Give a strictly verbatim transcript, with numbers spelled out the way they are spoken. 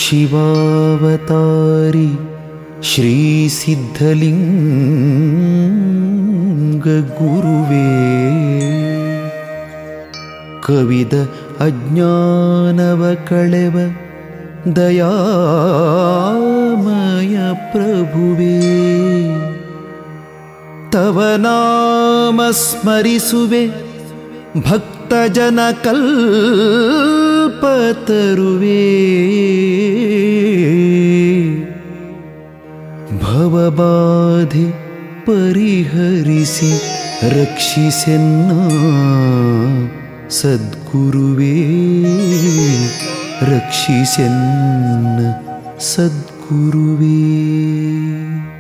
ಶಿವಾವತಾರಿ ಶ್ರೀ ಸಿದ್ಧಲಿಂಗ ಗುರುವೇ, ಕವಿದ ಅಜ್ಞಾನವ ಕಳೆವ ದಯಾಮಯ ಪ್ರಭುವೇ, ತವ ನಾಮ ಸ್ಮರಿಸುವೆ ಭಕ್ತಜನ ಕಲ್ಪತರುವೇ, ಭವಬಾಧೆ ಪರಿಹರಿಸಿ ರಕ್ಷಿಸೆನ್ನ ಸದ್ಗುರುವೇ, ರಕ್ಷಿಸೆನ್ನ ಸದ್ಗುರುವೇ.